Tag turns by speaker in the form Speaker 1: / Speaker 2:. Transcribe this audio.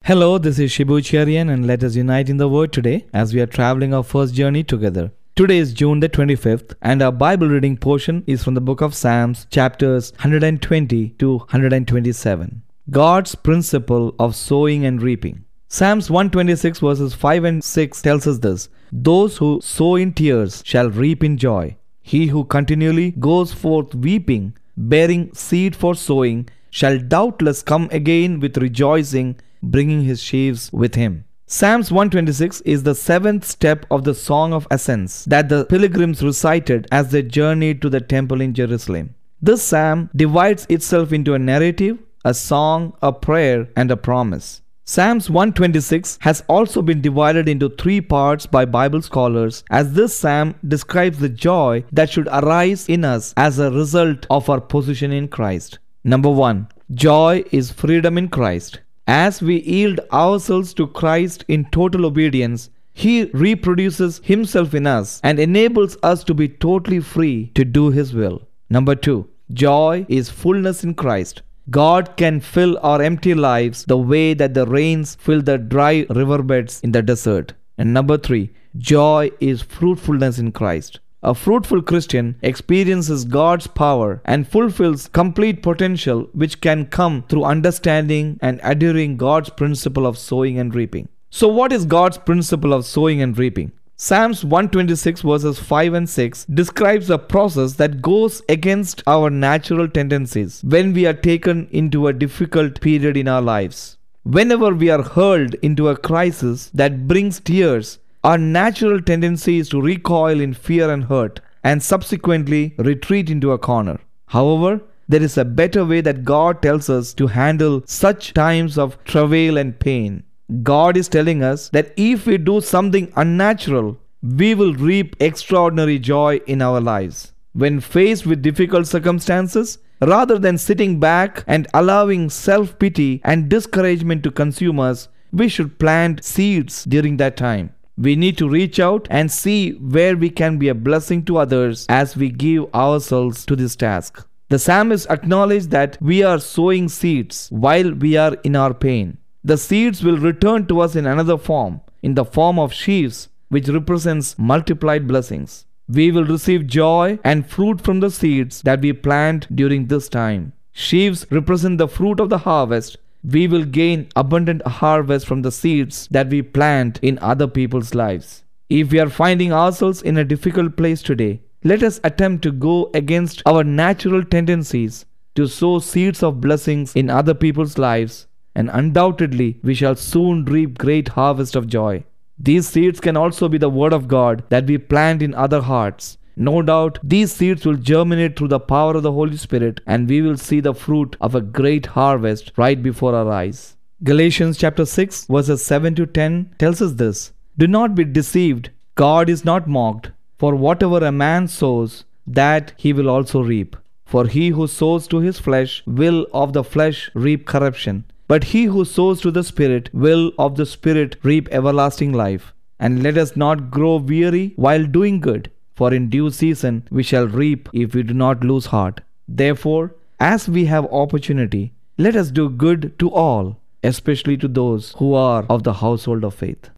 Speaker 1: Hello, this is Shibu Cherian, and let us unite in the Word today as we are traveling our first journey together. Today is June the 25th, and our Bible reading portion is from the book of Psalms, chapters 120 to 127. God's principle of sowing and reaping. Psalms 126 verses 5 and 6 tells us this: Those who sow in tears shall reap in joy. He who continually goes forth weeping, bearing seed for sowing, shall doubtless come again with rejoicing, bringing his sheaves with him. Psalms 126 is the seventh step of the Song of Ascents that the pilgrims recited as they journeyed to the temple in Jerusalem. This psalm divides itself into a narrative, a song, a prayer, and a promise. Psalms 126 has also been divided into three parts by Bible scholars, as this psalm describes the joy that should arise in us as a result of our position in Christ. Number 1. Joy is freedom in Christ. As we yield ourselves to Christ in total obedience, He reproduces Himself in us and enables us to be totally free to do His will. Number 2. Joy is fullness in Christ. God can fill our empty lives the way that the rains fill the dry riverbeds in the desert. And number 3. Joy is fruitfulness in Christ. A fruitful Christian experiences God's power and fulfills complete potential, which can come through understanding and adhering God's principle of sowing and reaping. So what is God's principle of sowing and reaping? Psalms 126 verses 5 and 6 describes a process that goes against our natural tendencies when we are taken into a difficult period in our lives. Whenever we are hurled into a crisis that brings tears, our natural tendency is to recoil in fear and hurt, and subsequently retreat into a corner. However, there is a better way that God tells us to handle such times of travail and pain. God is telling us that if we do something unnatural, we will reap extraordinary joy in our lives. When faced with difficult circumstances, rather than sitting back and allowing self-pity and discouragement to consume us, we should plant seeds during that time. We need to reach out and see where we can be a blessing to others as we give ourselves to this task. The psalmist acknowledged that we are sowing seeds while we are in our pain. The seeds will return to us in another form, in the form of sheaves, which represents multiplied blessings. We will receive joy and fruit from the seeds that we plant during this time. Sheaves represent the fruit of the harvest. We will gain abundant harvest from the seeds that we plant in other people's lives. If we are finding ourselves in a difficult place today, let us attempt to go against our natural tendencies to sow seeds of blessings in other people's lives, and undoubtedly we shall soon reap great harvest of joy. These seeds can also be the Word of God that we plant in other hearts. No doubt, these seeds will germinate through the power of the Holy Spirit, and we will see the fruit of a great harvest right before our eyes. Galatians chapter 6 verses 7 to 10 tells us this: Do not be deceived. God is not mocked. For whatever a man sows, that he will also reap. For he who sows to his flesh will of the flesh reap corruption. But he who sows to the Spirit will of the Spirit reap everlasting life. And let us not grow weary while doing good, for in due season we shall reap if we do not lose heart. Therefore, as we have opportunity, let us do good to all, especially to those who are of the household of faith.